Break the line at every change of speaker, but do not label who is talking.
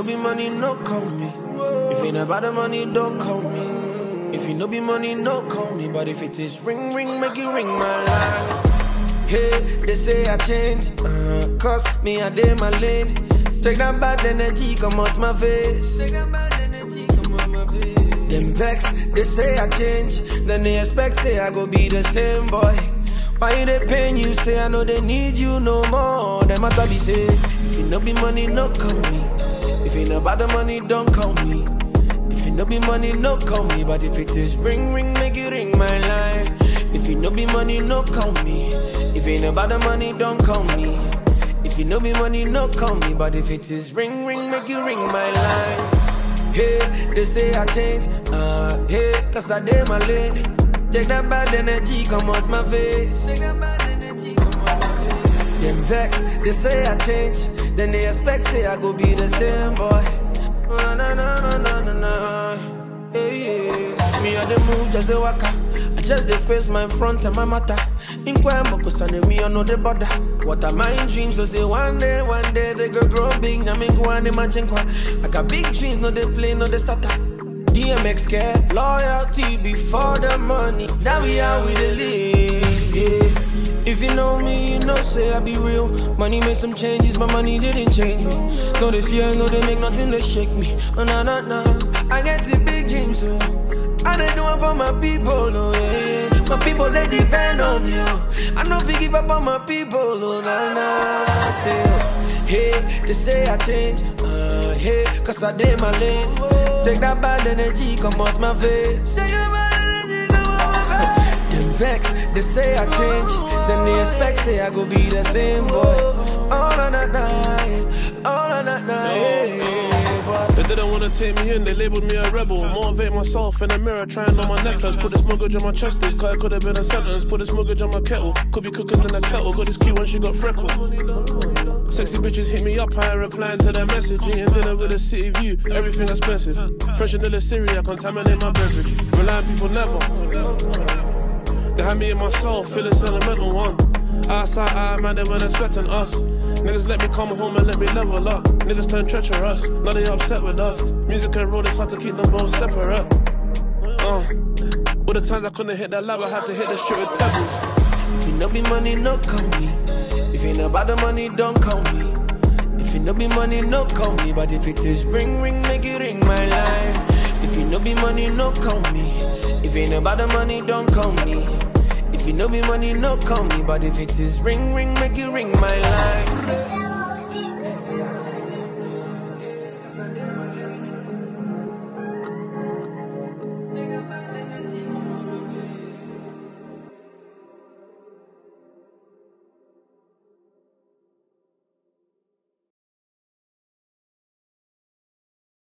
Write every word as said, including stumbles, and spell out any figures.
be money, no call me. If ain't about the money, don't call me. If you no be money, no call me. But if it is ring, ring, make it ring my line. Hey, they say I change, uh, cause me I dey my lane. Take that bad energy, come out my face. Take that bad energy, come out my face. Them vex, they say I change, then they expect say I go be the same boy. Why they paying you, say I know they need you no more. Them matter be say, if you no be money, no call me. If you no about the money, don't call me. If you no be money, no call me. But if it is ring, ring, make it ring my line. If you no be money, no call me. If you ain't about the money, don't call me. If you no be money, no call me. But if it is ring, ring, make you ring my line. Hey, they say I change, uh, hey, cause I did my lane. Take that bad energy, come out my face. Take that bad energy, come out my face. Them vex, they say I change, then they expect say I go be the same boy. Na na na na na na na. Hey, yeah. Me I the move, just the waka. I just the face my front and my matter. In Kwembo, cause I know me I know the border. What are my dreams? So say one day, one day they go grow big. Now me go and imagine kwa. I got big dreams, no they play, no they starter. D M X care, loyalty before the money. That we are with the live, yeah. If you know me, you know say I be real. Money made some changes, but money didn't change me. No they fear, no they make nothing to shake me. Oh nah nah nah, I get the big dreams too. I they do it for my people, oh yeah. My people, they depend on me, oh. I know if you give up on my people, oh nah nah. Still, hey, they say I change, uh, hey, cause I did my lane. Take that bad energy, come out my face. Take that bad energy, come out my face. Them vex, they say I change, then they expect say I go be the same boy. Oh nah nah nah, oh nah nah nah, hey.
They didn't wanna take me in, they labeled me a rebel. Motivate myself in the mirror, trying on my necklace. Put this mortgage on my chest, this car could have been a sentence. Put this mortgage on my kettle, could be cooking in a kettle. Got this cute when she got freckles. Sexy bitches hit me up, I ain't replying to their message. Eating dinner with a city view, everything expensive. Fresh vanilla Syria, contaminate my beverage. Relying people never. They had me in my soul, feeling sentimental one. Outside, I man, they weren't expecting us. Niggas let me come home and let me level up. Niggas turn treacherous, now they upset with us. Music and road, it's hard to keep them both separate. Uh, all the times I couldn't hit that lab, I had to hit the street with pebbles.
If you no be money, no call me. If you ain't about the money, don't call me. If you no be money, no call me. But if it is ring, ring, make it ring my line. If you no be money, no call me. If you ain't about the money, don't call me. If you no be money, no call me. But if it is ring, ring, make it ring my line.